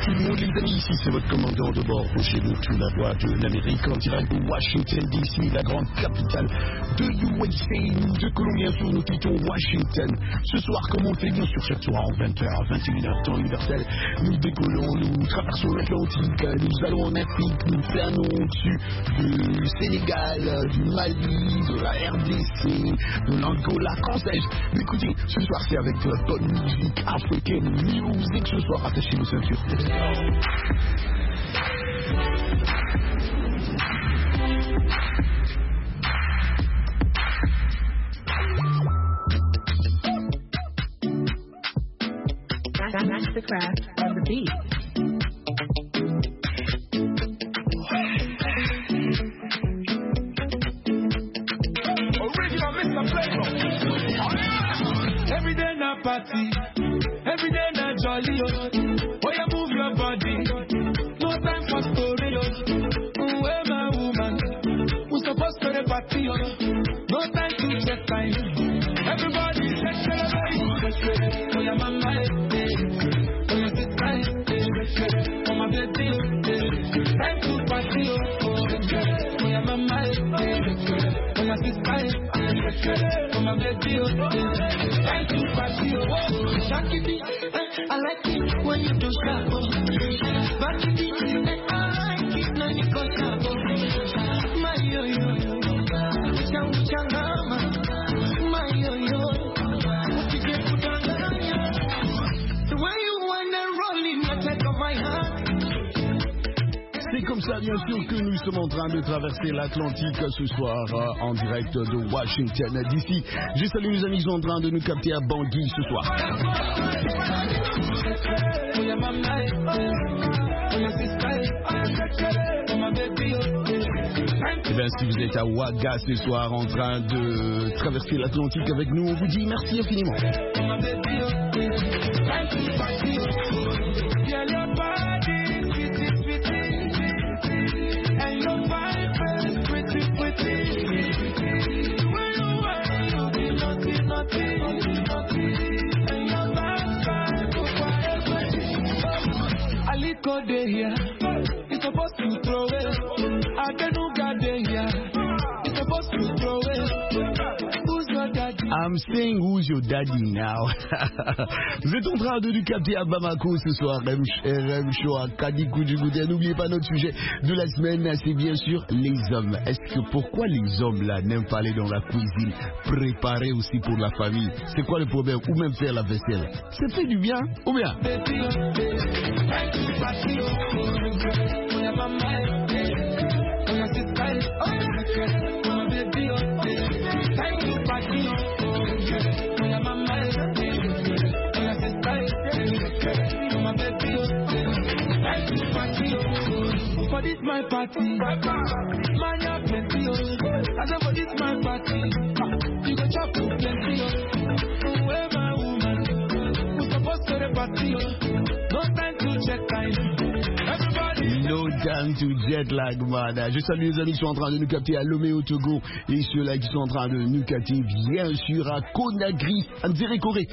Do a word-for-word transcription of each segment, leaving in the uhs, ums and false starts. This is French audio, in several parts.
tout le monde, les amis, ici c'est votre commandant de bord, Roger Moutou, la voix de l'Amérique, en direct de Washington D C, la grande capitale de U S A, de Colombie. Sur nous quittons Washington. Ce soir, comme on le fait bien sûr chaque soir, en vingt heures, vingt et une heures, temps universel, nous décollons, nous traversons l'Atlantique, nous allons en Afrique, nous planons au-dessus du Sénégal, du Mali, de la R D C, de l'Angola, qu'en sais-je. Écoutez, ce soir c'est avec de la bonne musique africaine, musique ce soir, attachez vos ceintures. That's the craft of the beat. Original Mister Flavor. Every day na party, every day na jolly. Oh, you move your body, no time for story. Oh, where my woman, who's supposed to the party? No time to check time. Everybody check it. Oh, yeah, mama. Time to party, oh, oh, yeah, my mind, oh, my sister, oh, my baby, oh, time to party, oh, Shakity, I like it when you do sharp, oh, Bakity, I like it when you go sharp, oh, my yo yo, chang chang mama, my yo yo, what you get put on the way you wanna roll in the back of my heart. C'est comme ça, bien sûr, que nous sommes en train de traverser l'Atlantique ce soir euh, en direct de Washington D C. Je salue les amis qui sont en train de nous capter à Bangui ce soir. Et bien, si vous êtes à Ouaga ce soir en train de traverser l'Atlantique avec nous, on vous dit merci infiniment. Go there here, it's supposed to throw it. I don't know God there here, it's supposed to throw it. Who's your daddy? I'm saying who's your daddy now. Vous êtes en train de nous capter à Bamako ce soir, R M Show à Kadikou du Goudé. N'oubliez pas notre sujet de la semaine, c'est bien sûr les hommes. Est-ce que pourquoi les hommes là n'aiment pas aller dans la cuisine, préparer aussi pour la famille? C'est quoi le problème? Ou même faire la vaisselle? Ça fait du bien ou bien? For this my party, man ya plenty oh. I said for this my party, you go chop plenty oh. Where my woman, who's supposed to the party oh. No time to check time. Everybody. No time to jet lag, man. Je salue les amis qui sont en train de nous capter à Lomé au Togo et ceux-là qui sont en train de nous capter bien sûr à Conakry, à Nzéré Corée.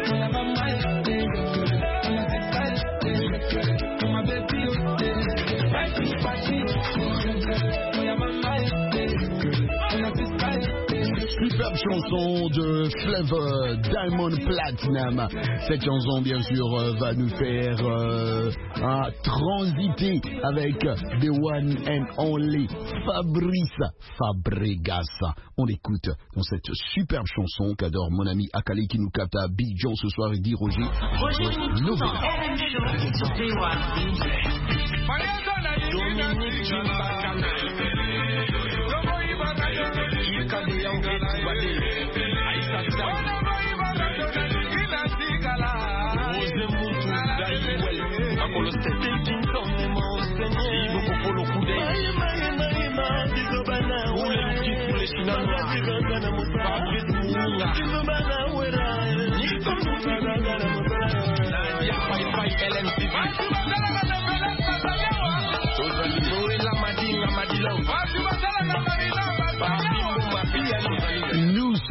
Superbe chanson de Flavor Diamond Platinum. Cette chanson, bien sûr, va nous faire euh, transiter avec the one and only Fabrice Fabregas. On l'écoute dans cette superbe chanson qu'adore mon ami Akali qui nous capte à Abidjan ce soir et dit Roger.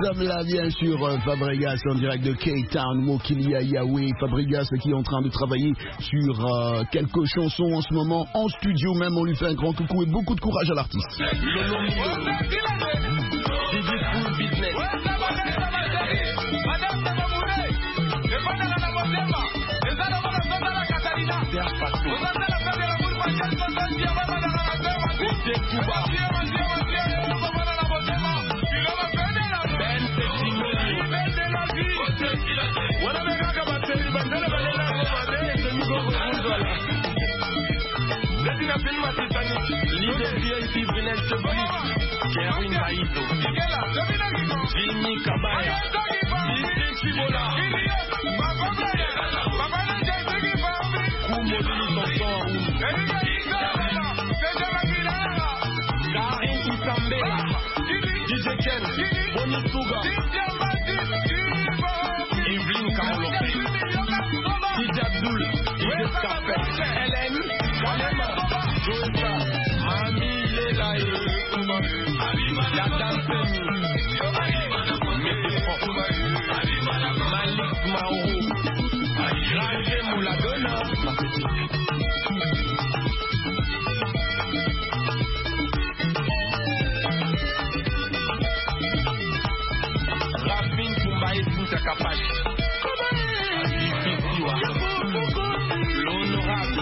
sommes là, bien sûr, Fabregas en direct de K-Town, Mokilia Yahweh. Fabregas qui est en train de travailler sur euh, quelques chansons en ce moment, en studio même. On lui fait un grand coucou et beaucoup de courage à l'artiste. Kevin Baito, Jimmy Kabaya, Chibola, Karim Isambela, D J Ken, Bonnie Suga, Evelyn Carlo, D J Abdul, D J Scarpet, Hélène, Kalema, Josa, Mami Lelaye, La Dansemi, Malik Mauro, Ranger Mouladona, Rafin Kumbaye Poussa Kapache, l'honorable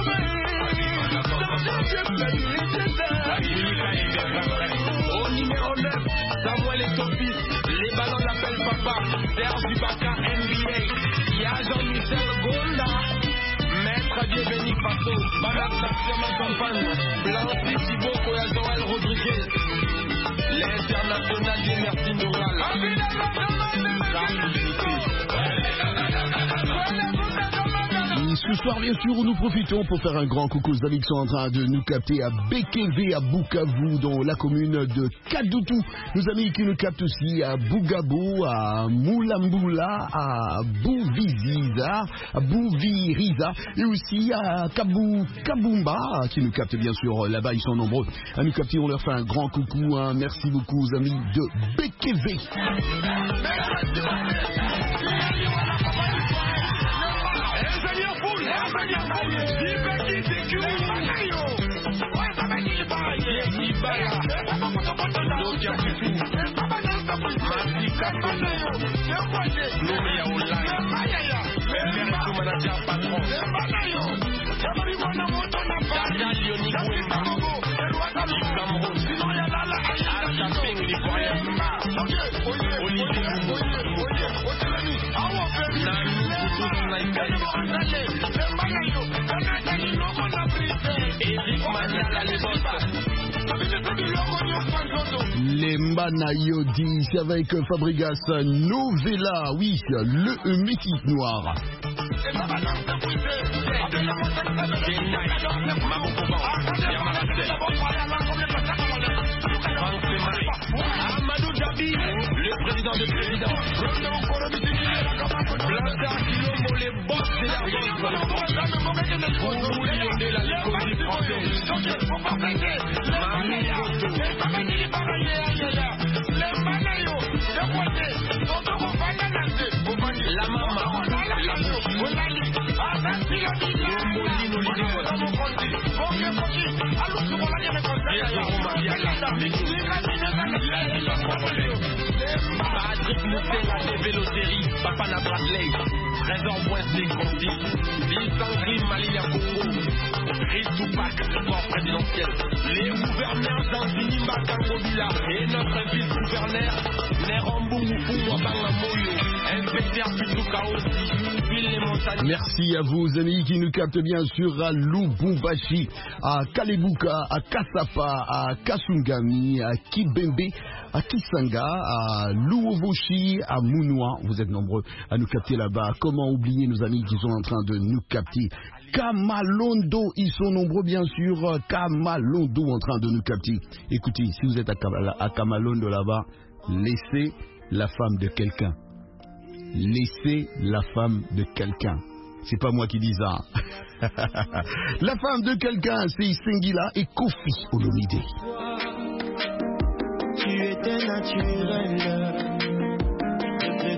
au numéro neuf, Samuel Etofis, les ballons l'appellent papa, Serge Ibaka N B A, Y'a Jean-Michel Gonda, Maître Bienvenu Faso, Banat Naxiama Campagne, Blancy Thiboko et Joël Rodriguez, l'international des Merci Noral. Ce soir, bien sûr, nous profitons pour faire un grand coucou aux amis qui sont en train de nous capter à Bekeve, à Bukavu, dans la commune de Kadutu. Nos amis qui nous captent aussi à Bugabo, à Moulambula, à Bouviziza, à Bouviriza, et aussi à Kabou, Kabumba, qui nous captent bien sûr là-bas. Ils sont nombreux à nous capter. On leur fait un grand coucou. Hein. Merci beaucoup aux amis de Bekeve. Les Manayodi, c'est avec Fabregas Novella, oui, le métis noir. Amadou Dhabi, le président de président. Blaza Kilombo, les boss de la Pour de la l'économie française. Mami Koto. La maman, la Patrick Moussela, des vélotéries, Papa Nabratley, Trésor Boissé, Conti, Vincent Grim, Malia Congo, Chris Tupac, sport présidentiel, les gouverneurs d'Anzinimba Kangobila et notre vice-gouverneur, Nerombu Mufu Wabanga Moyo, inspecteur Pituka aussi, Ville les montagnes. Merci à vous, amis qui nous captent bien sûr à Lubumbashi, à Kalebuka, à Kasapa, à Kasungami, à Kibembe, à Kisanga, à Luovoshi, à Mounoua. Vous êtes nombreux à nous capter là-bas. Comment oublier nos amis qui sont en train de nous capter? Kamalondo, ils sont nombreux bien sûr. Kamalondo en train de nous capter. Écoutez, si vous êtes à, Kamala, à Kamalondo là-bas, laissez la femme de quelqu'un. Laissez la femme de quelqu'un. C'est pas moi qui dis ça. La femme de quelqu'un, c'est Sengila et Kofi Olomide. Tu étais naturel,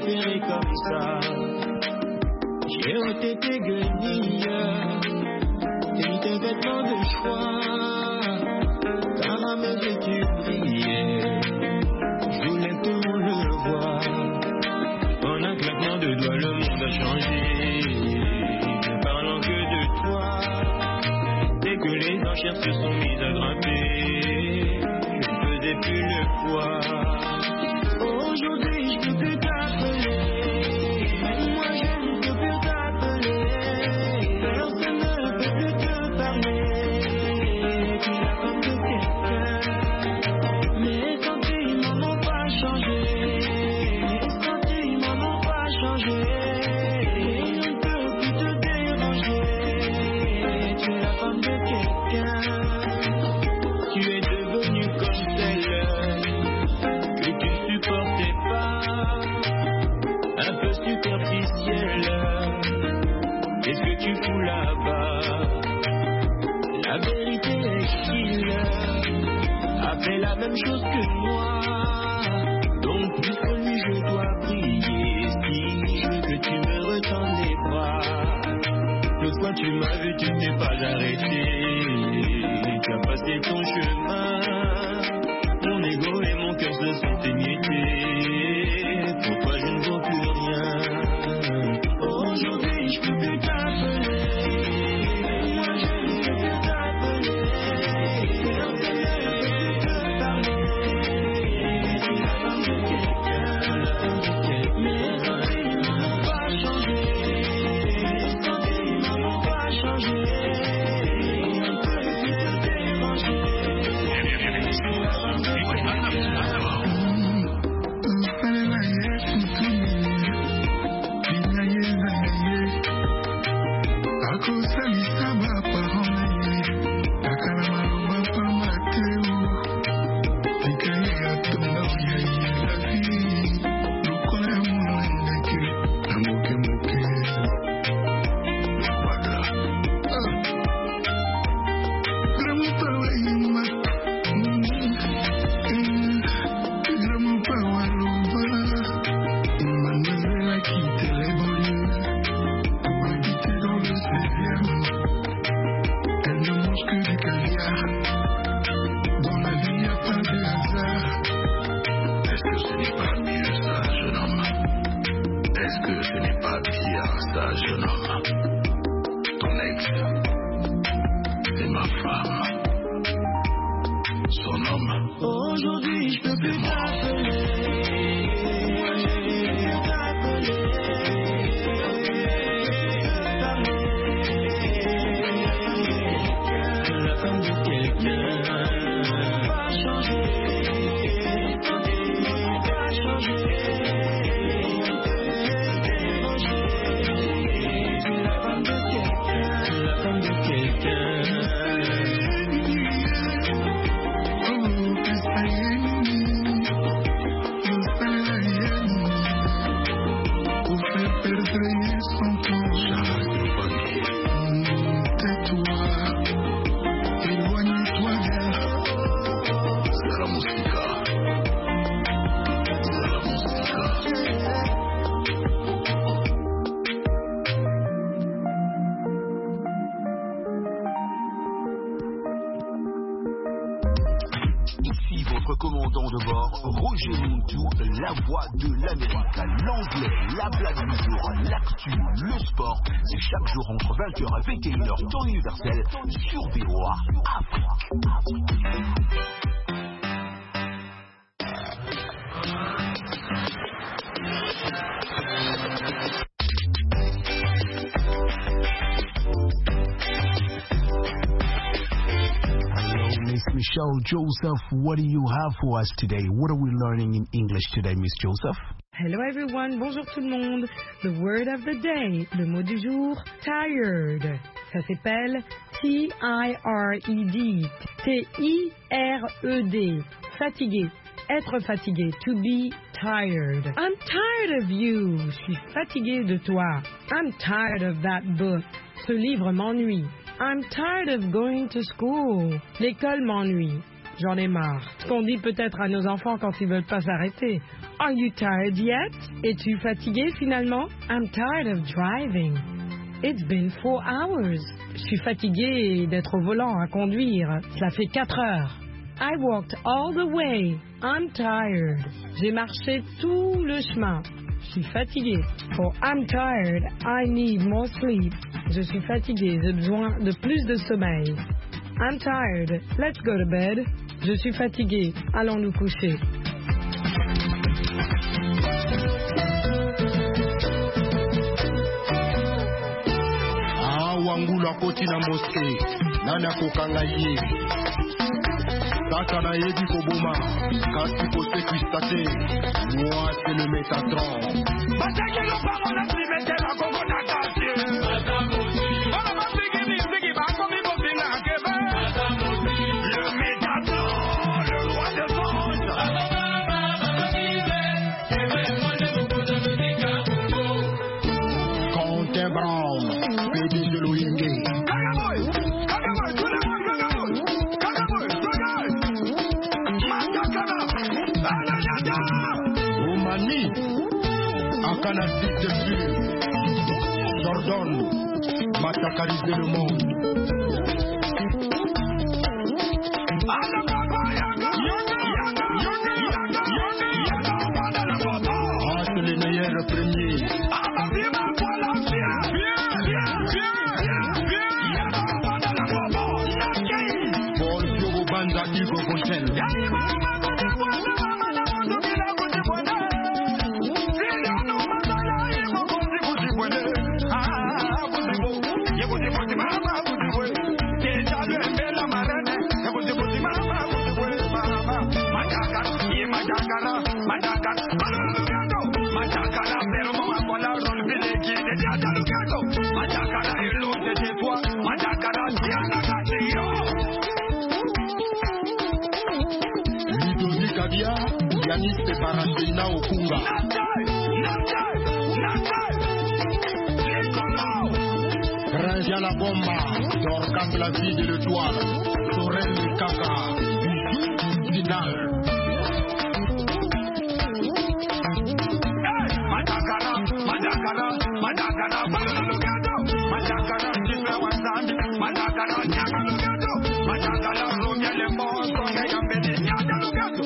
préféré comme ça. J'ai ôté tes guenilles, t'as mis tes vêtements de choix, t'as ramené que tu brillais. Je voulais que tout le monde le voie. En un claquement de doigts, le monde a changé. Ne parlant que de toi. Dès que les enchères se sont mises à grimper, je ne faisais plus le poids. Aujourd'hui, je peux plus t'appeler. Moi, je ne peux plus t'appeler. Personne ne peut plus te parler. Tu la femme de quelqu'un. Mes sentiments n'ont pas changé. Mes sentiments n'ont pas changé. Je ne peux plus te déranger. Tu es la femme de quelqu'un. Tu es devenue comme celle que tu supportais pas, un peu superficielle. Qu'est-ce que tu fous là-bas? La vérité est qu'il a fait la même chose que moi. Donc plus que lui je dois prier. Si je veux que tu me retends les bras. L'autre fois tu m'as vu, tu t'es pas arrêté. Tu as passé ton chemin. Mon ego et mon cœur se sont émiettés. Pour toi je ne vaux plus rien. Aujourd'hui je peux plus t'appeler. Moi je ne peux plus t'appeler. Personne ne peut plus te parler. Tu es la femme de quelqu'un. Mes sentiments n'ont pas changé. Mes sentiments n'ont pas changé. On ne peut plus te déranger. Tu es la femme de Aujourd'hui je peux plus t'appeler. Moi je ne peux plus t'appeler. La femme de quelqu'un. Pas changé. Pas changé. La femme de quelqu'un. La femme de quelqu'un. Commandant de bord, Roger Montou, la voix de l'Amérique, l'anglais, la blague du jour, l'actu, le sport, c'est chaque jour entre vingt heures et vingt et une heures, temps universel, sur V O A Afrique. Michelle Joseph, what do you have for us today? What are we learning in English today, Miss Joseph? Hello everyone, bonjour tout le monde. The word of the day, le mot du jour, tired. Ça s'appelle T I R E D, T I R E D, fatigué, être fatigué, to be tired. I'm tired of you, je suis fatigué de toi. I'm tired of that book, ce livre m'ennuie. I'm tired of going to school. L'école m'ennuie. J'en ai marre. Ce qu'on dit peut-être à nos enfants quand ils veulent pas s'arrêter. Are you tired yet? Es-tu fatigué finalement? I'm tired of driving. It's been four hours. Je suis fatigué d'être au volant à conduire. Ça fait quatre heures. I walked all the way. I'm tired. J'ai marché tout le chemin. Je suis fatigué. For I'm tired, I need more sleep. Je suis fatigué, j'ai besoin de plus de sommeil. I'm tired. Let's go to bed. Je suis fatigué. Allons nous coucher. Wangula koti na moske nana kokanga ye Tata na yebi koboma kasi kote kristate moi c'est le Métatron Bataki lo pamo na trimete la gogo na kasi Ola mapigi mi sigi bako mi bosi na kebe Le Métatron, le roi de monde Conte Brown P D G de l'Oyenge Kagaboy, Kagaboy, tout le monde Kagaboy Kagaboy, Kagaboy Matakana, Alayada Roumanie Akana Site de Sud Jordan Matakarisé le monde Ah, c'est les meilleurs premiers Hugo Gonçal. Yanis Barandina Okunga. Ranger la bomba, Dorcas la vie de l'étoile, Sorel le caca, final. Madagara, Madagara, Madagara, Madagara, Madagara, Madagara, Madagara, Ronya le Mons, Ronya Yambedi, Yadalugato.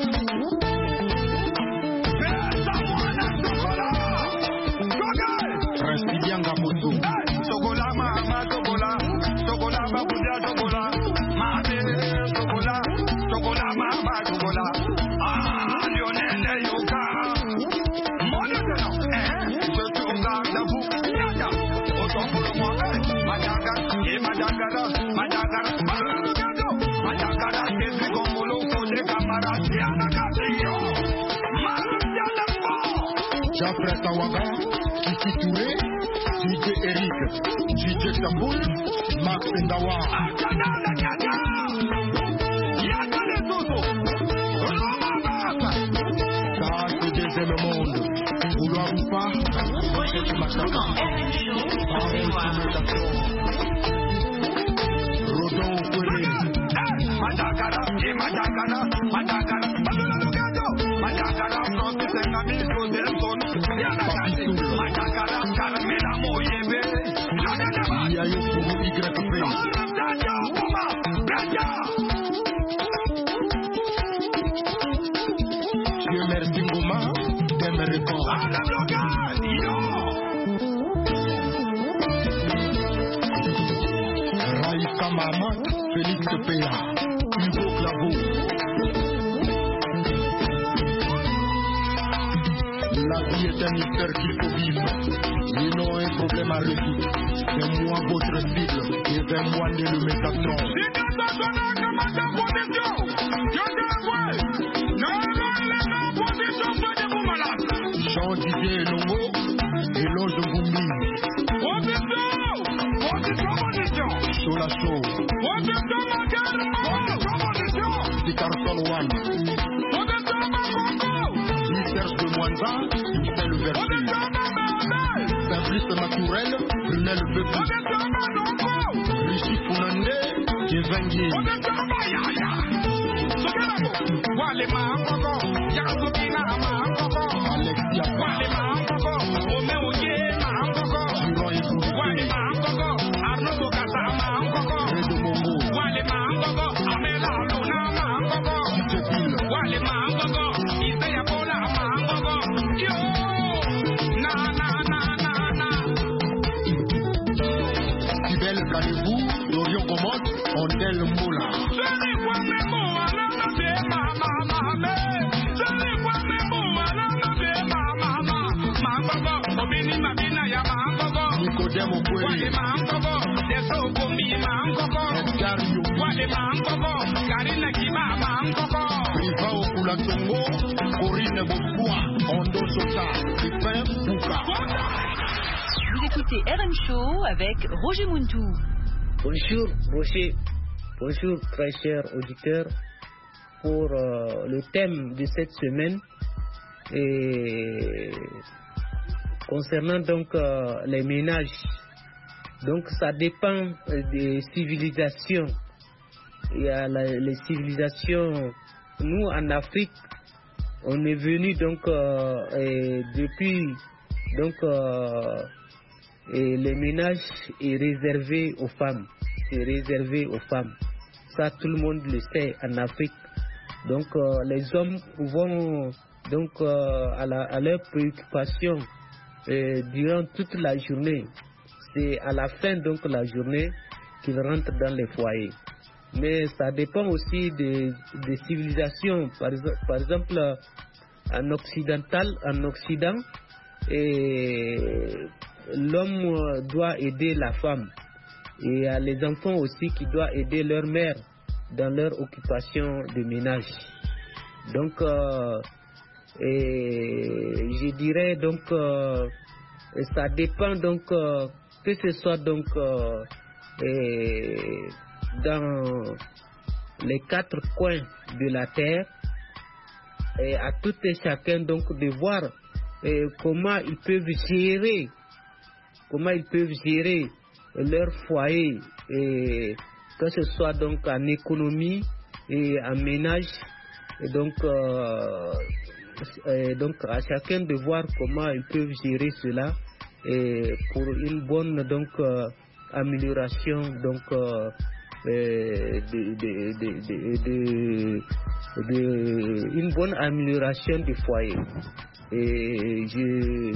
Yanga Moto Sogola mama Sogola Sogola babuja Sogola Mame Sogola Sogola mama Sogola Ah Lionel Yoka Monoteno Eh Je te regarde vous Yada Autant pour moi Madaga Et Madagara Madagara Madagara Madagara C'est du Gomolo Kode Kamara Yana Kasio Mariana Mo Jafre Tawaga Kiki Touré D J Eric, D J Taboul, Max Ndawa. Ça, c'est deuxième monde. Vouloir ou pas, c'est du massacre. Rodon Kwele. Madagara, et Madagara, Madagara, Madagara, Francis Ngami, Sodelson, Madagara, Carmela Moyebe, Yayo Fogo Y P. Dieu merci Ngoma, Dem répond. Raïka Maman, Félix Péa, Hugo Claveau. La vie est un mystère qu'il faut vivre. Ils n'ont un problème à résoudre. C'est moi votre cible. Et c'est moi né le Métatron. Jean Didier Longo et Loge Goumbi. Sola Show. C'est Carson One. Serge de Mwanza, c'est le vertu. Fabrice Maturel, Brunel Bepou. Lucie Founandé, Kevin Guy. Wale Mangogo, Yakubina Mangogo, Wale Mangogo, Omeoye Mangogo, Wale Mangogo, Arnobo Kasa Mangogo, Wale Mangogo, Amela Luna Mangogo, Wale Mangogo, Isaiah Bola Mangogo, Yo, na na na na na. Kibel Kalibou, Dorion Komot, Ondel Moula. Nicodemo Kweli, Edgar Yobi, Riva Okulatongo, Corinne Bosbois, Ondo Sota, Pépin Bouka. Vous écoutez R M Show avec Roger Muntou. Bonjour Roger, bonjour très chers auditeurs. Pour euh, le thème de cette semaine, et concernant donc euh, les ménages, donc ça dépend euh, des civilisations. Il y a la, les civilisations, nous en Afrique, on est venu donc euh, et depuis donc euh, et les ménages est réservé aux femmes, c'est réservé aux femmes. Ça tout le monde le sait en Afrique. Donc euh, les hommes vont donc euh, à, la, à leurs préoccupations euh, durant toute la journée. C'est à la fin donc la journée qu'ils rentrent dans les foyers. Mais ça dépend aussi des, des civilisations. Par, par exemple, en occidental, en Occident, et l'homme doit aider la femme. Et il y a les enfants aussi qui doivent aider leur mère dans leur occupation de ménage. Donc, euh, et je dirais donc, euh, ça dépend donc euh, que ce soit donc euh, et dans les quatre coins de la terre, et à tout et chacun donc de voir et comment ils peuvent gérer, comment ils peuvent gérer leur foyer, et que ce soit donc en économie et en ménage, et donc, euh, et donc à chacun de voir comment ils peuvent gérer cela, et pour une bonne donc euh, amélioration donc euh, de, de, de, de, de, de une bonne amélioration du foyer. Et je,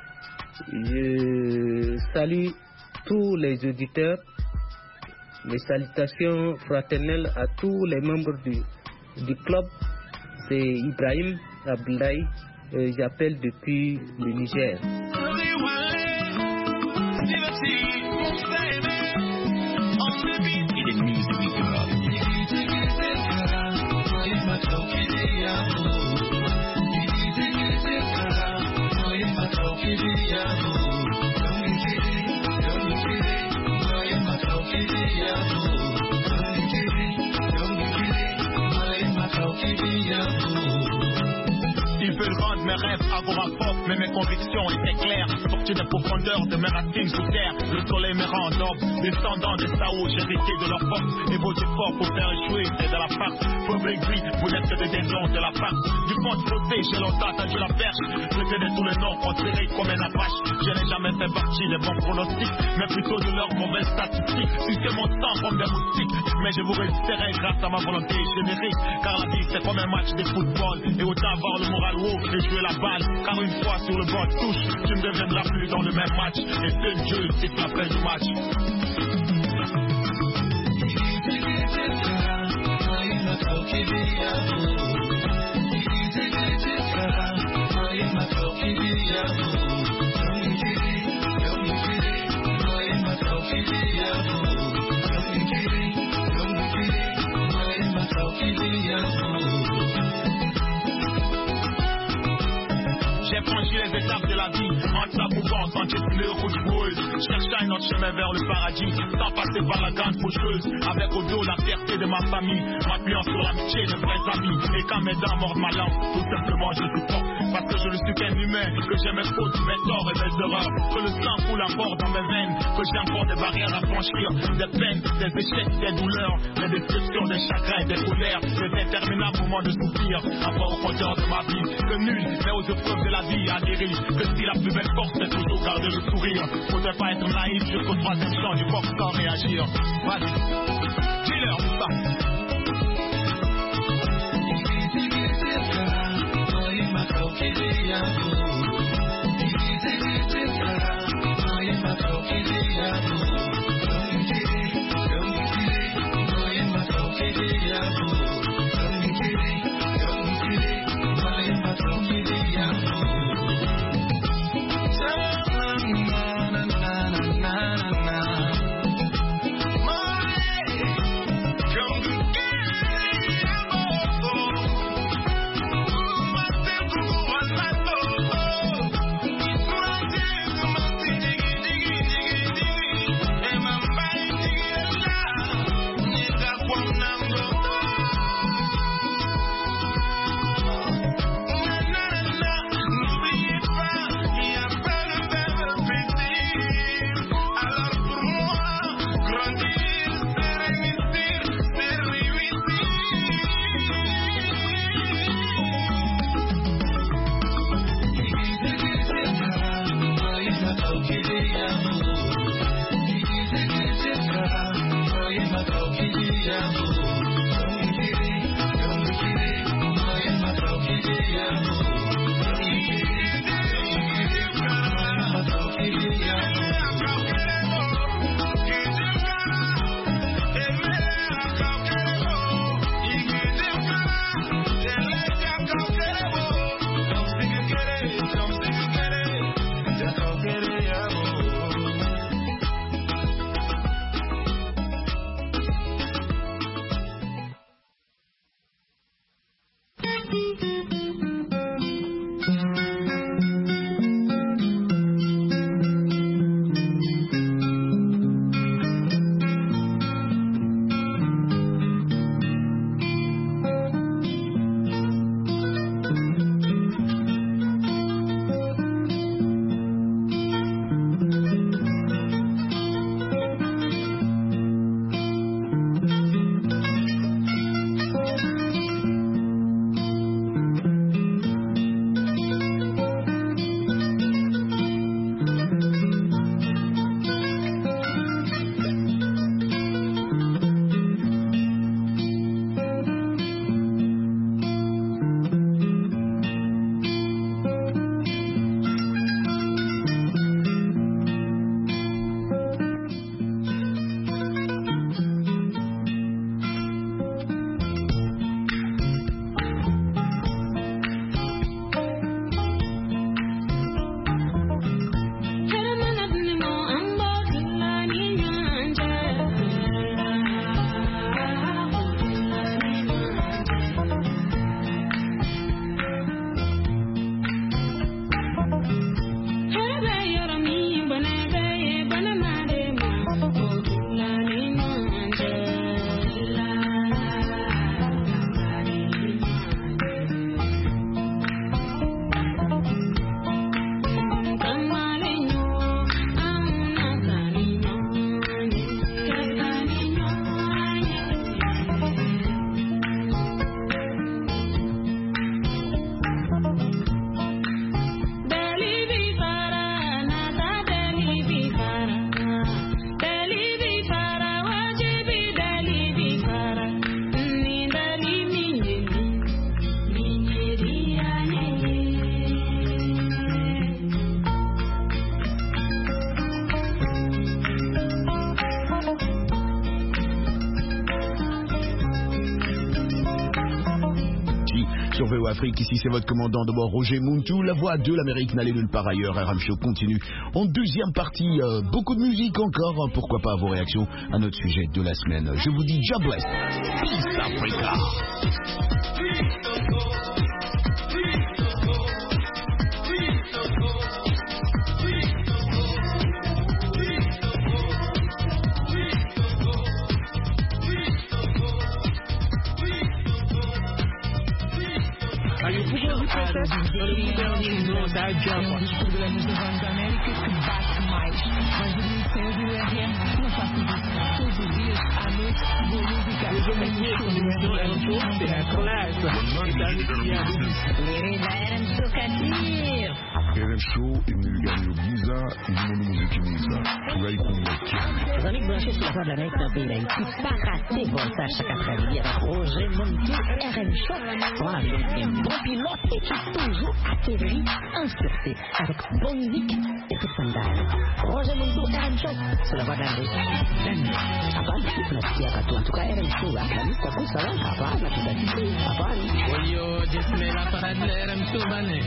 je salue tous les auditeurs. Mes salutations fraternelles à tous les membres du, du club. C'est Ibrahim Abdoulaye, euh, j'appelle depuis le Niger. Ils veulent rendre mes rêves agoraphoques, mais mes convictions étaient claires. Sorti des profondeurs de mes racines sous terre, le soleil me rend noble. Descendant des Sao, j'ai hérité de leur force. Et vos efforts pour faire échouer, c'est de la farce. Pauvre gris, vous n'êtes que des démons de la farce. Du compte sauté, j'ai longtemps attendu la perche. Je connais tous les noms, considérés comme un apache. Je n'ai jamais fait partie des bons pronostics, mais plutôt de leurs mauvaises statistiques. Sucer mon sang comme des moustiques, mais je vous résisterai grâce à ma volonté générique. Car la vie c'est comme un match de football, et autant avoir le moral haut et jouer la balle. Car une fois sur le banc de touche, tu ne deviendras plus dans le même match. Et seul Dieu c'est la fin du match. J'ai franchi les étapes de la vie, entre la mouvance, entre les rouges boueuses, cherchant un autre chemin vers le paradis, sans passer par la grande faucheuse, avec au dos la fierté de de ma famille, m'appuyant sur l'amitié de vrais amis. Et quand mes dents mordent ma langue, tout simplement je supporte. Parce que je ne suis qu'un humain, que j'ai mes fautes, mes torts et mes erreurs. Que le sang coule encore dans mes veines, que j'ai encore des barrières à franchir. Des peines, des échecs, des douleurs, des déceptions, des chagrins, des colères, des interminables moments de soupir. Avoir au compteur de ma vie, que nul n'est aux épreuves de la vie adhérer. Que si la plus belle force c'est toujours garder le sourire. Faudrait pas être naïf jusqu'au troisième chant du box sans réagir. Vas-y, dis-leur ça. Sur V O Afrique, ici c'est votre commandant de bord Roger Muntu, la voix de l'Amérique n'allait nulle part ailleurs. R M Show continue en deuxième partie, euh, beaucoup de musique encore, pourquoi pas vos réactions à notre sujet de la semaine. Je vous dis God bless, Peace Africa. princess? Não, dá adianta. O disco do Lemos das Américas que bate mais. Mas o Ministério do R M não faço isso. Todos os dias, à noite, vou música. Eu vou me ver com o Ministério do R M. É claro. R M Show, il nous gagne au Giza, il nous musique Giza. Pour là, il compte le Les amis branchés sur la voie de l'Amérique dans le pays d'Haïti, pas rater voltage chaque après-midi avec Roger Montou, R M Show. On a un bon pilote et qui toujours atterri en sûreté avec bonne musique et tout scandale. Roger Montou, R M Show, sur la voie de l'Amérique. Avant de tout placer à toi, en tout cas R M Show, la musique, ça coûte ça là, avant, la petite attitude, avant. Yo, disme la parade de R M Show, mané.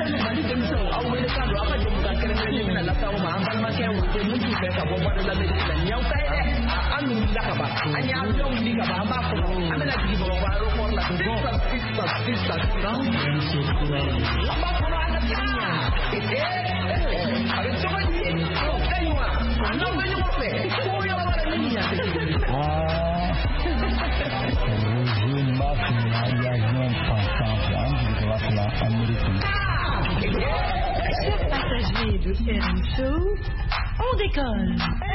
Passagers de R M Show, on décolle.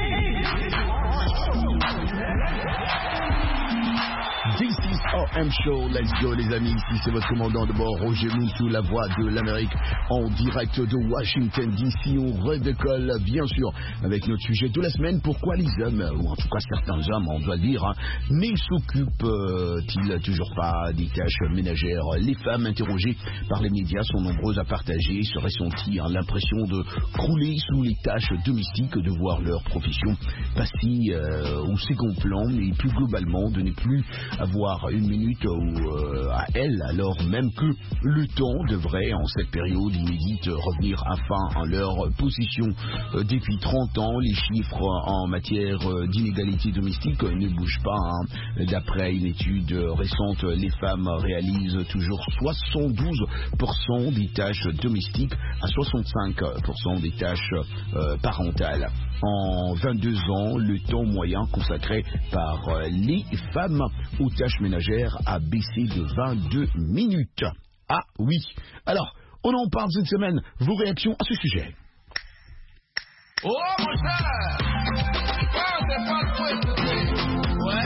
This is R M Show, let's go les amis, ici c'est votre commandant de bord Roger Montou, la voix de l'Amérique en direct de Washington D C. On redécolle bien sûr avec notre sujet de la semaine. Pourquoi les hommes, ou en tout cas certains hommes on doit le dire, hein, ne s'occupent-ils toujours pas des tâches ménagères? Les femmes interrogées par les médias sont nombreuses à partager ce ressenti, hein, l'impression de crouler sous les tâches domestiques, de voir leur profession passer euh, au second plan et plus globalement de ne plus avoir une minute où, euh, à elle, alors même que le temps devrait, en cette période inédite, revenir enfin en leur possession. Euh, depuis trente ans, les chiffres en matière d'inégalité domestique ne bougent pas. Hein. D'après une étude récente, les femmes réalisent toujours soixante-douze pour cent des tâches domestiques à soixante-cinq pour cent des tâches euh, parentales. En vingt-deux ans, le temps moyen consacré par les femmes aux tâches ménagères a baissé de vingt-deux minutes. Ah oui. Alors, on en parle cette semaine. Vos réactions à ce sujet. Oh mon cher! Oh, c'est pas trop écouté. Ouais.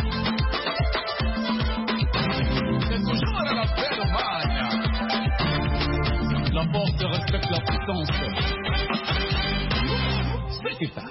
C'est toujours à la paix de Magne. La force respecte la puissance. C'est ça.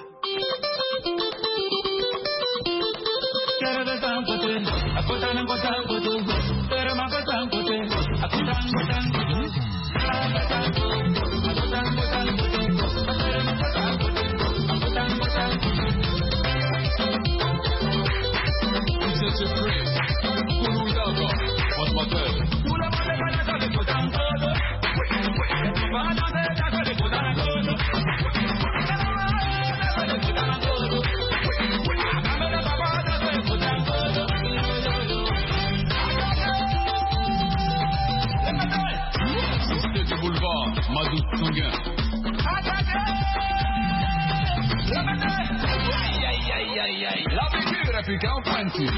La figura più che un fancy.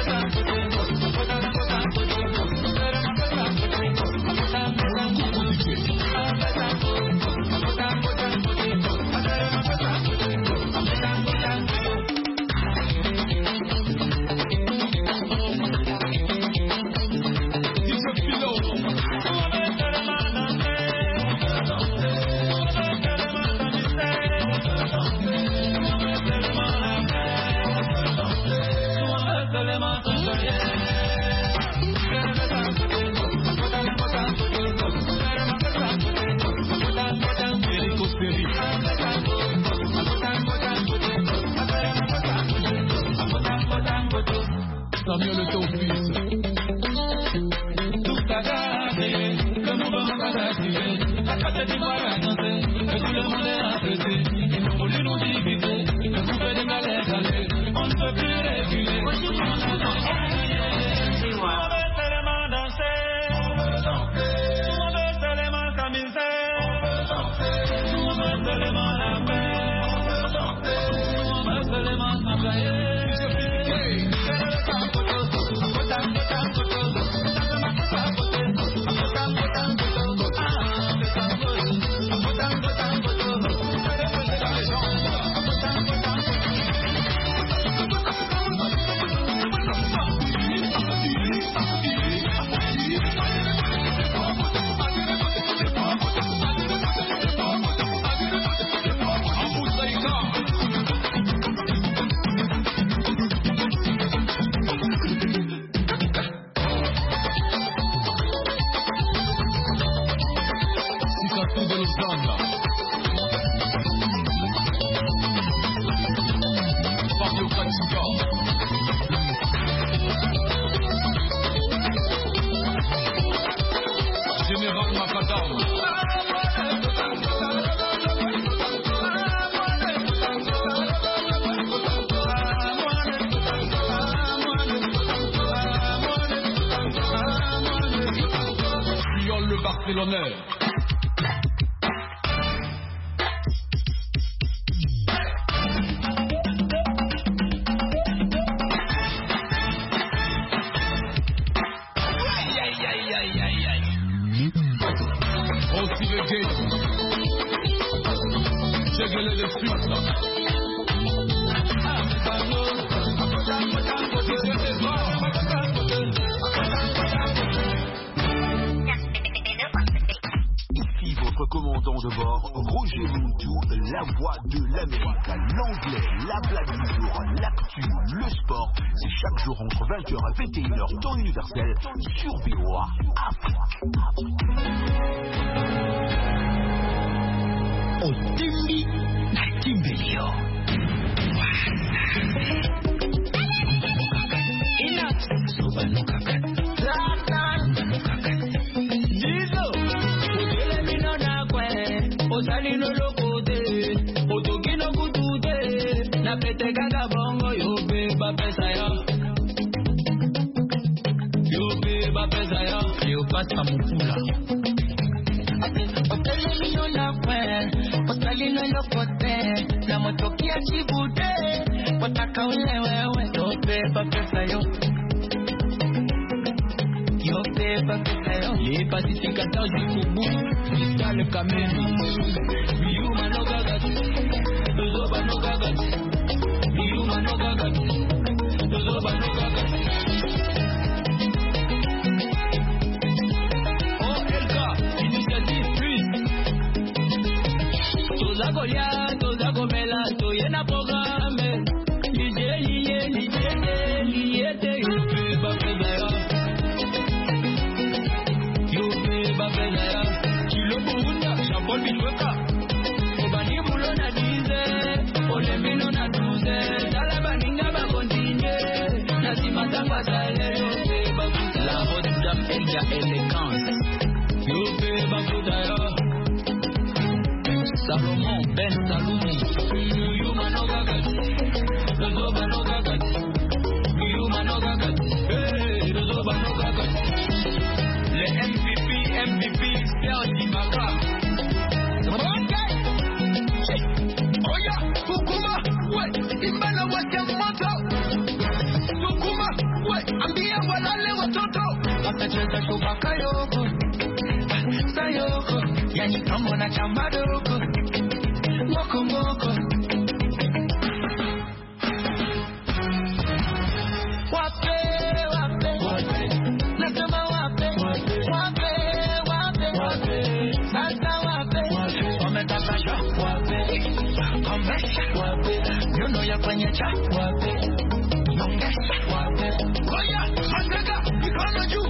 Samuel le Taufus. Tout a gardé, le mouvement va s'activer. La fête du voyage danser, que tout le monde est apprêté. Ils ont voulu nous diviser, le coupé des galères galères. On ne peut plus reculer. On veut seulement danser. On veut seulement s'amuser. On veut seulement la paix. On veut seulement s'envoyer. c'est l'honneur. Ici votre commandant de bord, Roger Muntu, la voix de l'Amérique, l'anglais, la blague du jour, l'actu, le sport. C'est chaque jour entre vingt heures et vingt et une heures temps universel sur V O A Afrique. Otimbi Timbelio. Les pacificateurs jusqu'au bout, jusqu'à le caméra. Yuma no gagati, Zoba no gagati. Yuma no gagati, Zoba no gagati. O L K, initiative plus. Toza Goliath, Toza Gomela, Toyena programme. Liye, liye, liye, liye, liye, Paul Bichweka, Obani Bulo na dize, Olemino na douze, Talaba ninga ba continue, Nasima Tangwa Sale, La Haute Dame Elia Élégance, Yope Bakutaya, Salomon Ben Saloumi, Yuma no Gagati, Zoba no Gagati, Yuma no Gagati, Hey, Zoba no Gagati, les M V P, M V P, Sergi Maka. Akacheza shubaka yoko, sayoko, yani kama na chamba doko, moko moko. Wape, wape, wape, nasema wape, wape, wape, wape, sasa wape, wametakasha, wape, komesha, wape, nyuno ya kwenye cha, wape, nyongesha, wape, oya, mateka, mikono juu.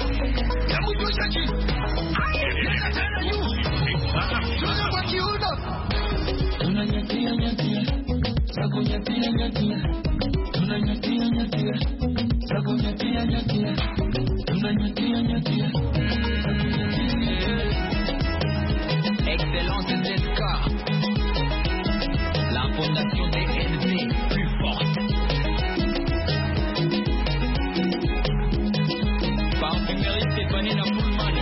Tunanyatia nyatia, sako nyatia nyatia, tunanyatia nyatia, sako nyatia nyatia, tunanyatia nyatia. Excellence Z K, la fondation des N V plus forte. Parfumerie Stéphanie na Pullman.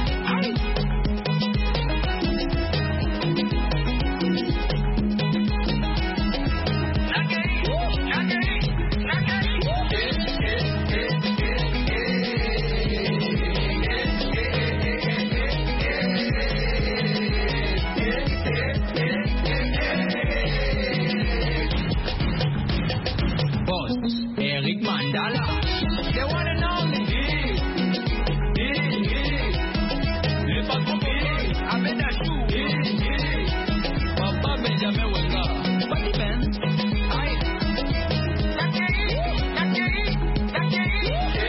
Eric Mandala, the one and only. Le patron Ahmed Achou, Papa Benjamin Wenga, Patty Ben, aïe, Nakeri, Nakeri, Nakeri.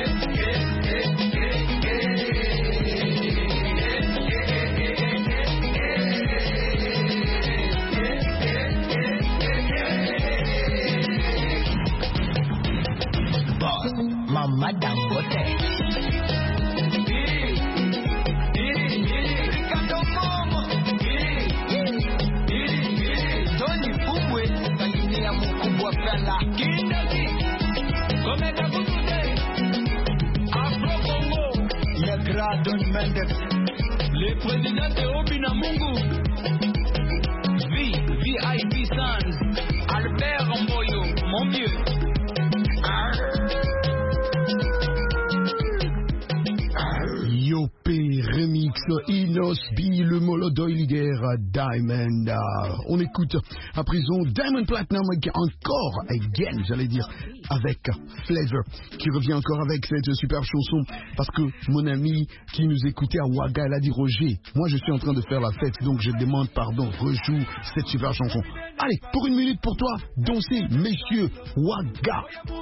Mama Dangote. Ricardo Momo. Tony Fubwe. Salimia mkubwa fella. Kindaki. Komeka Kutude. Afro Congo. Negra Don Mendes. Les présidents de Obina Mungu. V, V I P Sans. Albert Ramboyo, mon vieux. Yopé Remix, Inos B, le Molodoy leader Diamond. On écoute à présent Diamond Platinum encore, again, j'allais dire, avec Flavor, qui revient encore avec cette superbe chanson, parce que mon ami qui nous écoutait à Ouaga, elle a dit Roger, moi je suis en train de faire la fête, donc je demande pardon, rejoue cette superbe chanson. Allez, pour une minute pour toi, dansez, messieurs, Ouaga.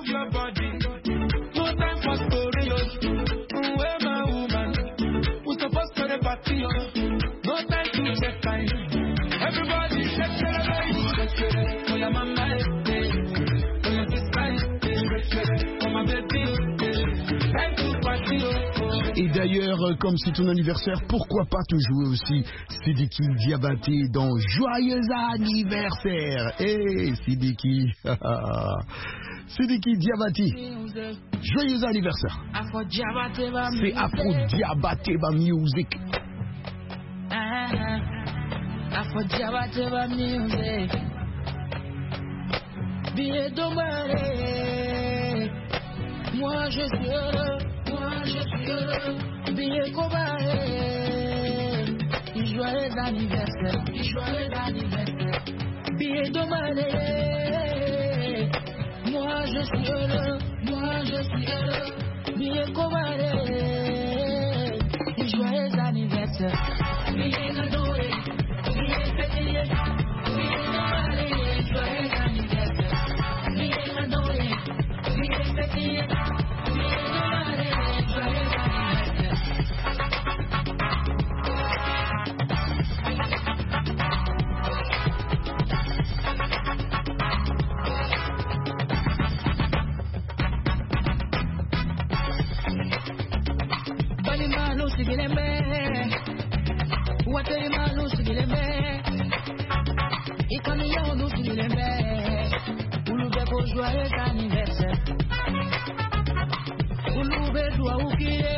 No time to check time. Everybody check celebrate. For your mama, for your sister, for my baby. Time to party. Et d'ailleurs, comme c'est ton anniversaire, pourquoi pas te jouer aussi Sidiki Diabaté dans Joyeux anniversaire. Eh, hey, Sidiki. Sidiki Diabaté. Joyeux anniversaire. C'est Afro Diabateba Music. Afro Diabateba Music. Billet d'Omare. Moi je suis heureux. Moi je suis heureux. Billet Kobaré. Joyeux anniversaire. Joyeux anniversaire. Billet d'Omare. Moi je suis heureux, moi je suis heureux, bien commandé, joyeux anniversaire, bien adoré, bien fêté, bien commandé, joyeux anniversaire, bien adoré, bien fêté, bien commandé, joyeux anniversaire. Manu sigileme, wateri manu sigileme, ikani yonu sigileme, ulube ko joyeux anniversaire, ulube dua ukiye,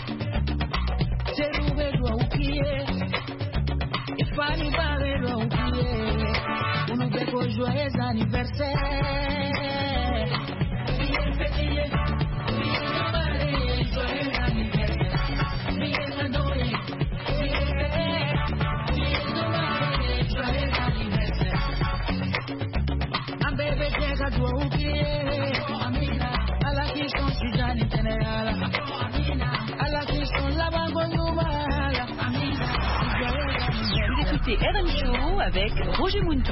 terube dua ukiye, ifani bare dua ukiye, ulube ko joyeux anniversaire, bien fêté, bien bare, joyeux anniversaire. Vous écoutez R M Show avec Roger Muntou.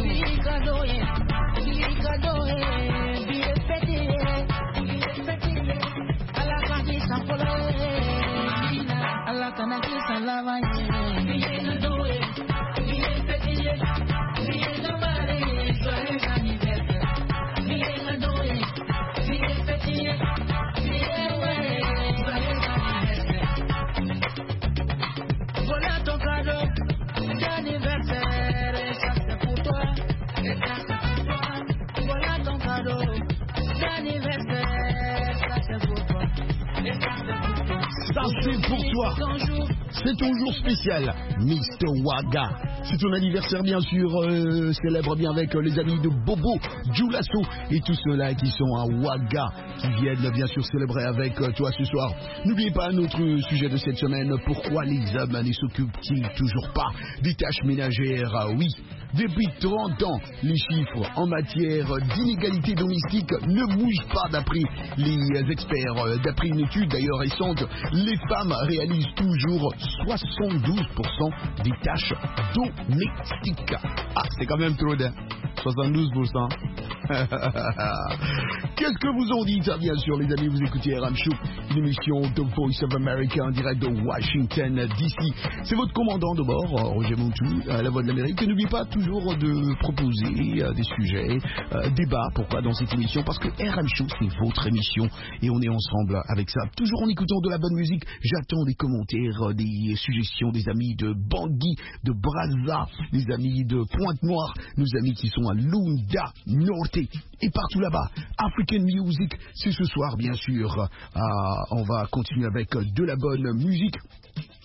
Voilà ton cadeau d'anniversaire, et ça c'est pour toi, et ça c'est pour toi. Voilà ton cadeau d'anniversaire, ça c'est pour toi, et ça c'est pour toi. Ça c'est pour toi. C'est ton jour spécial, mister Ouaga. C'est ton anniversaire bien sûr, euh, célèbre bien avec euh, les amis de Bobo, Djoulasso et tous ceux-là qui sont à Ouaga, qui viennent bien sûr célébrer avec euh, toi ce soir. N'oubliez pas notre sujet de cette semaine, pourquoi les hommes ne s'occupent-ils toujours pas des tâches ménagères? Ah oui, depuis trente ans, les chiffres en matière d'inégalité domestique ne bougent pas d'après les experts. D'après une étude d'ailleurs récente, les femmes réalisent toujours soixante-douze pour cent des tâches domestiques. Ah, c'est quand même trop d'un. soixante-douze pour cent. Qu'est-ce que vous en dites? Bien sûr, les amis, vous écoutez R M Show, une émission The Voice of America en direct de Washington D C. C'est votre commandant de bord, Roger Muntou, la voix de l'Amérique. Et n'oubliez pas toujours de proposer euh, des sujets, euh, débats. Pourquoi dans cette émission? Parce que R M Show, c'est votre émission et on est ensemble avec ça. Toujours en écoutant de la bonne musique. J'attends des commentaires, des suggestions des amis de Bangui, de Brazza, des amis de Pointe-Noire, nos amis qui sont à Lunda Norte et partout là-bas. African Music, c'est ce soir bien sûr. Ah, on va continuer avec de la bonne musique.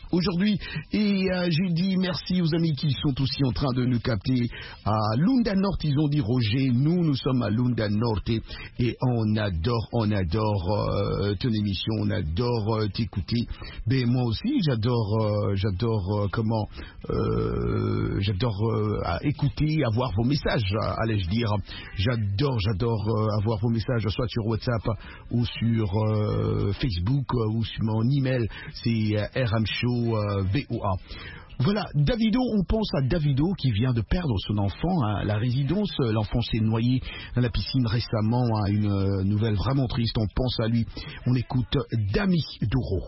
aujourd'hui. Et euh, j'ai dit merci aux amis qui sont aussi en train de nous capter à Lunda Norte. Ils ont dit Roger, nous, nous sommes à Lunda Norte et on adore, on adore euh, ton émission, on adore euh, t'écouter. Ben moi aussi, j'adore, euh, j'adore euh, comment, euh, j'adore euh, à écouter, avoir vos messages, allais-je dire. J'adore, j'adore euh, avoir vos messages, soit sur WhatsApp ou sur euh, Facebook euh, ou sur mon email, c'est euh, R M Show euh, V O A. Voilà, Davido, on pense à Davido qui vient de perdre son enfant à la résidence. L'enfant s'est noyé dans la piscine récemment, hein, une euh, nouvelle vraiment triste. On pense à lui. On écoute Dami Duro.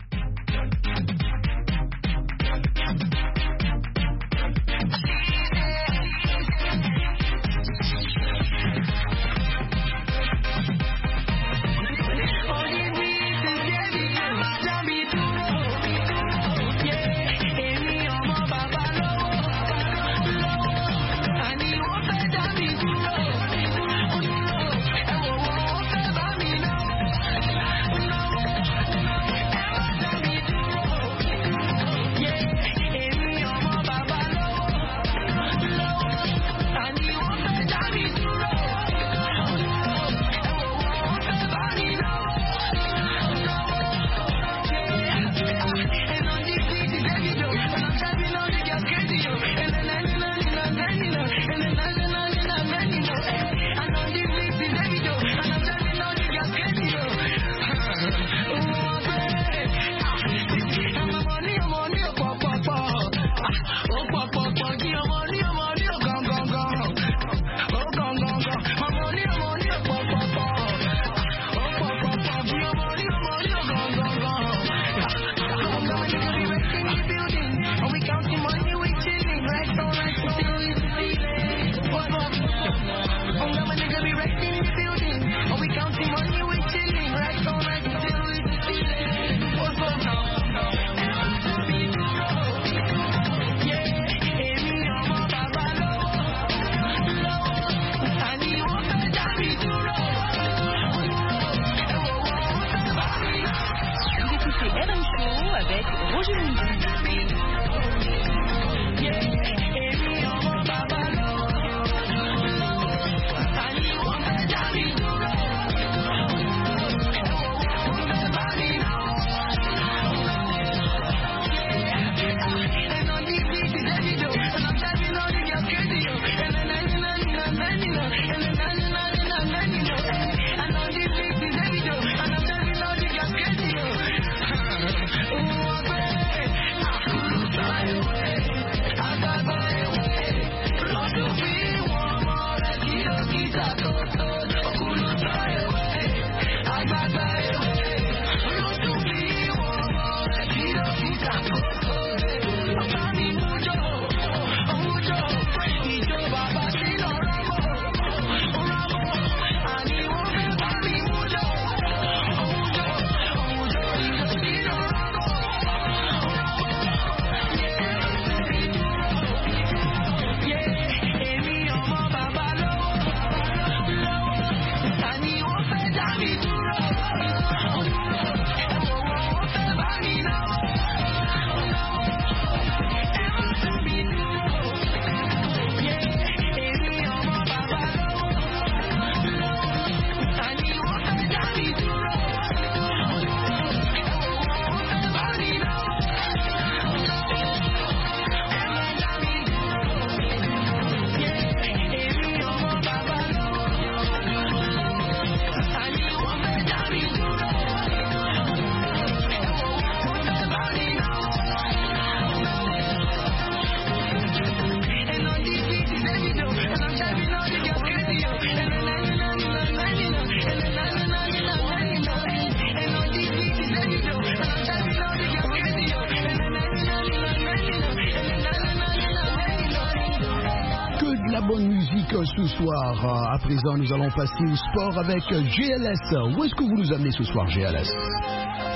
Ce soir, à présent, nous allons passer au sport avec G L S. Où est-ce que vous nous amenez ce soir, G L S?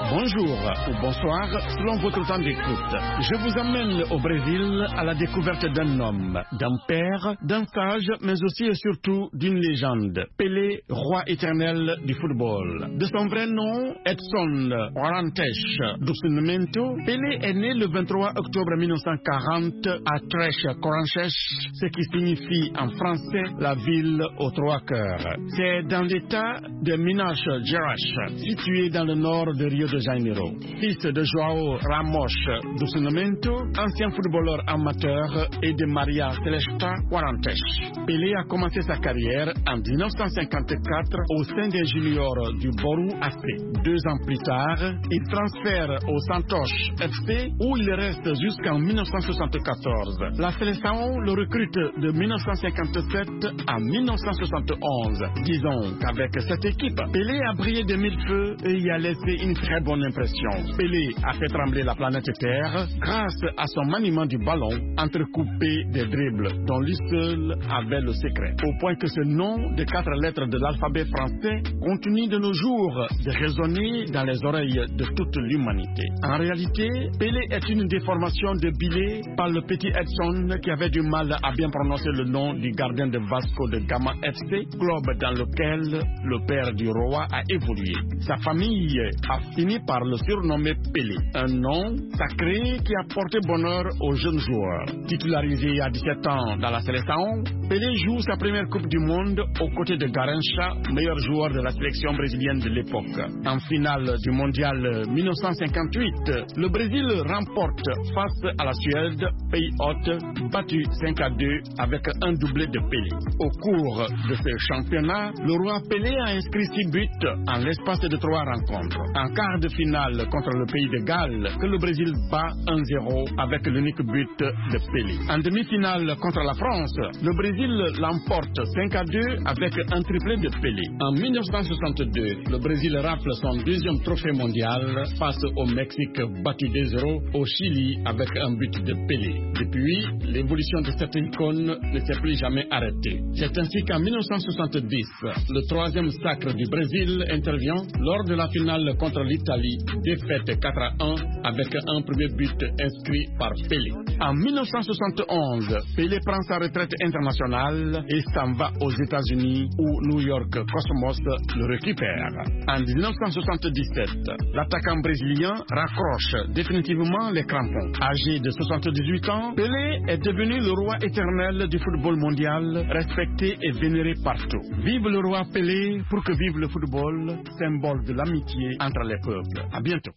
Bonjour ou bonsoir, selon votre temps d'écoute. Je vous amène au Brésil à la découverte d'un homme, d'un père, d'un sage, mais aussi et surtout d'une légende. Pelé, roi éternel du football. De son vrai nom, Edson Arantes do Nascimento, Pelé est né le vingt-trois octobre mille neuf cent quarante à Três Corações, ce qui signifie en français la ville aux trois cœurs. C'est dans l'état de Minas Gerais, situé dans le nord de Rio de Janeiro. Fils de João Ramos do Nascimento, ancien footballeur amateur, et de Maria Celesta Quarantes. Pelé a commencé sa carrière en mille neuf cent cinquante-quatre au sein des juniors du Boru A C. Deux ans plus tard, il transfère au Santos F C où il reste jusqu'en mille neuf cent soixante-quatorze. La Seleção le recrute de mille neuf cent cinquante-sept à mille neuf cent soixante et onze. Disons qu'avec cette équipe, Pelé a brillé de mille feux et y a laissé une très bonne impression. Pelé a fait trembler la planète Terre grâce à son maniement du ballon entrecoupé des dribbles dont lui seul avait le secret. Au point que ce nom de quatre lettres de l'alphabet français continue de nos jours de résonner dans les oreilles de toute l'humanité. En réalité, Pelé est une déformation de Bilé par le petit Edson qui avait du mal à bien prononcer le nom du gardien de Vasco de Gama F C, club dans lequel le père du roi a évolué. Sa famille a fini par le surnommer Pelé, un nom sacré qui a porté bonheur aux jeunes joueurs. Titularisé à dix-sept ans dans la Seleção, Pelé joue sa première Coupe du Monde aux côtés de Garrincha, meilleur joueur de la sélection brésilienne de l'époque. En finale du mondial mille neuf cent cinquante-huit, le Brésil remporte face à la Suède, pays hôte, battu cinq à deux avec un doublé de Pelé. Au cours de ce championnat, le roi Pelé a inscrit six buts en l'espace de trois rencontres. En quart de finale contre le pays de Galles, que le Brésil bat un zéro avec l'unique but de Pelé. En demi-finale contre la France, le Brésil l'emporte cinq à deux avec un triplé de Pelé. En mille neuf cent soixante-deux, le Brésil rafle son deuxième trophée mondial face au Mexique battu deux zéro au Chili avec un but de Pelé. Depuis, l'évolution de cette icône ne s'est plus jamais arrêtée. C'est ainsi qu'en mille neuf cent soixante-dix, le troisième sacre du Brésil intervient lors de la finale contre l'Italie, défaite quatre à un avec un premier but inscrit par Pelé. En mille neuf cent soixante et onze, Pelé prend sa retraite internationale et s'en va aux États-Unis où New York Cosmos le récupère. En mille neuf cent soixante-dix-sept, l'attaquant brésilien raccroche définitivement les crampons. Âgé de soixante-dix-huit ans, Pelé est devenu le roi éternel du football mondial, respecté et vénéré partout. Vive le roi Pelé pour que vive le football, symbole de l'amitié entre les peuples. À bientôt.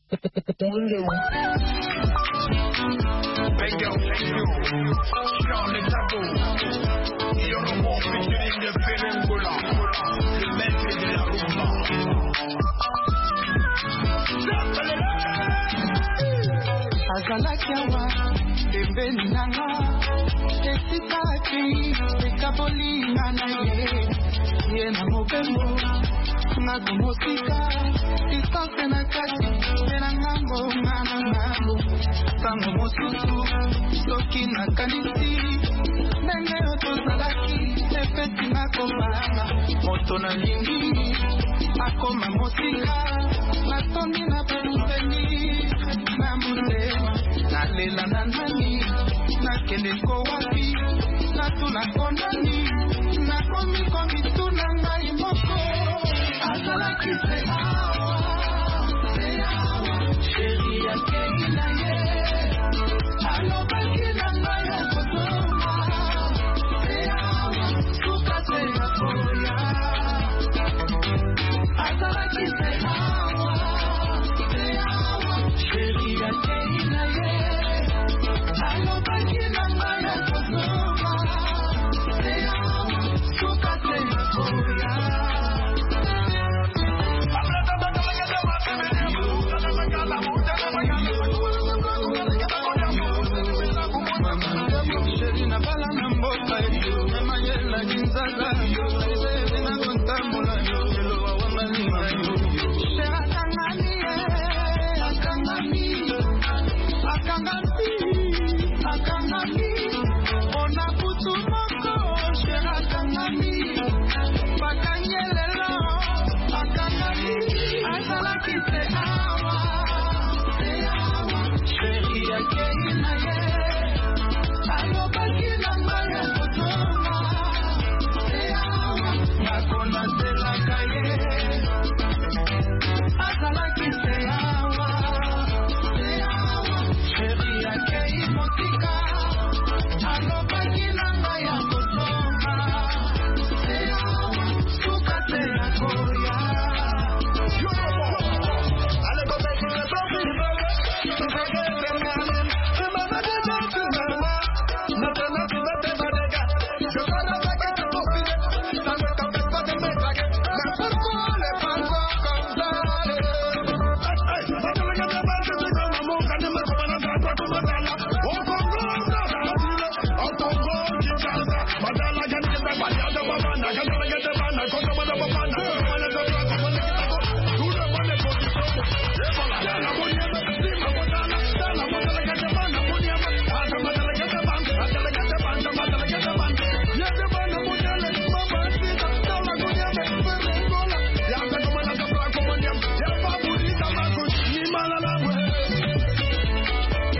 Azalaki awa pembeni nanga esikaki ekabolinga na ye ye na mobembo nakomosika distance na kati mpe na ngambo nga na ngambo ntango mosusu soki nakanisi ndenge yo tozalaki epesi nakobanga moto nalingi akoma mosika natondi na pelupeni na motema nalela na nani nakende ko wapi natuna kondani nakomi komituna ngai moko azalaki se awa se awa sheri yakei na ye alobaki na ngai ya kosoma se awa suka se ya koya azalaki se awa se awa sheri yakei na ye alobaki na ngai ya kosoma se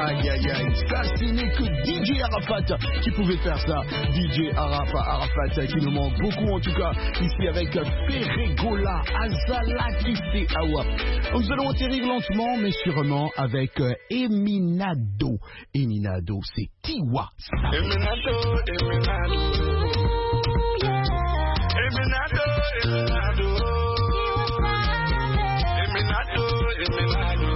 Aïe aïe aïe, ça ce n'est que D J Arafat qui pouvait faire ça. D J Arafat, Arafat qui nous manque beaucoup en tout cas ici avec Ferregola, Azala, Kissé, Awa. Nous allons atterrir lentement mais sûrement avec euh, Eminado. Eminado, c'est Tiwa. Eminado, Eminado. Eminado, Eminado. Eminado, Eminado.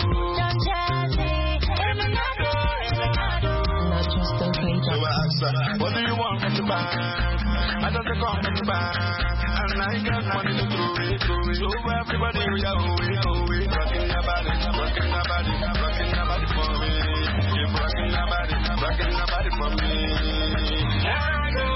What do you want from the bank? I just come from the bank, and I got money to throw it, throw it. So everybody, we are away, away, rocking your body, rocking your body, rocking your body for me. Keep rocking your body, rocking your body for me. I go.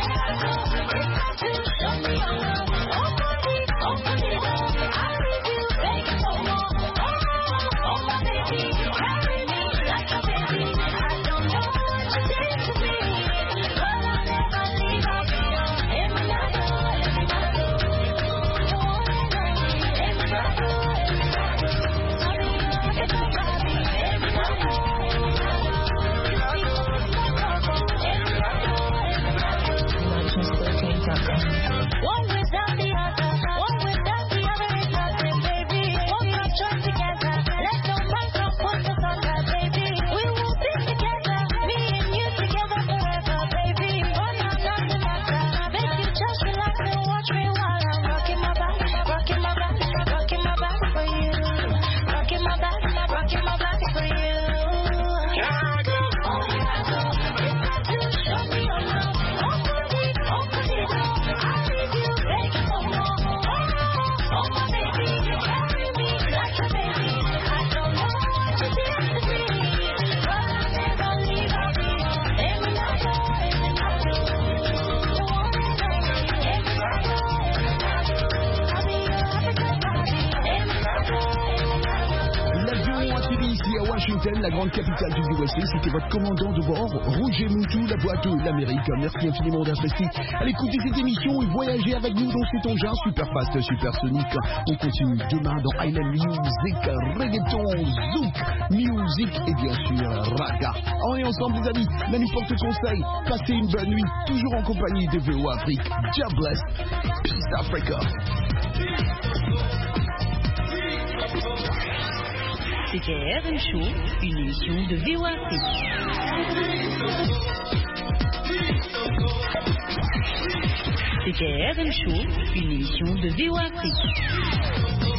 One without the other, one without the other is nothing, baby. One more join together, let no man come put us under, baby. We will be together, me and you together forever, baby. Oh, no, nothing matter. Make you just relax and watch me while I'm rocking my back, rocking my back, rocking my back for you. Rocking my back, rocking my back for you. Yeah, go. Oh, yeah, go. If I do, show me your love. Oh, baby, oh, baby, I need you, begging for more. Oh, oh, my baby, you carry me like a baby. I don't know what to do to be, but I'll never leave you. Eminado, Eminado, the one and only. Eminado, Eminado, I'll be your African body. Eminado, Eminado. L'avion atterrit ici à Washington, la grande capitale du U S A. C'était votre commandant de bord, Roger Moutou, la voix de l'Amérique. Merci infiniment d'être resté à l'écoute de cette émission et voyager avec nous dans cet engin super fast, super sonique. On continue demain dans Island Music, Reggaeton, Zouk, Music et bien sûr Raga. On est ensemble les amis, la nuit porte conseil. Passez une bonne nuit, toujours en compagnie de V O Afrique. God bless, Peace Africa. C'était R M Show, une émission de V O Afrique. C'était R M Show, une émission de V O Afrique.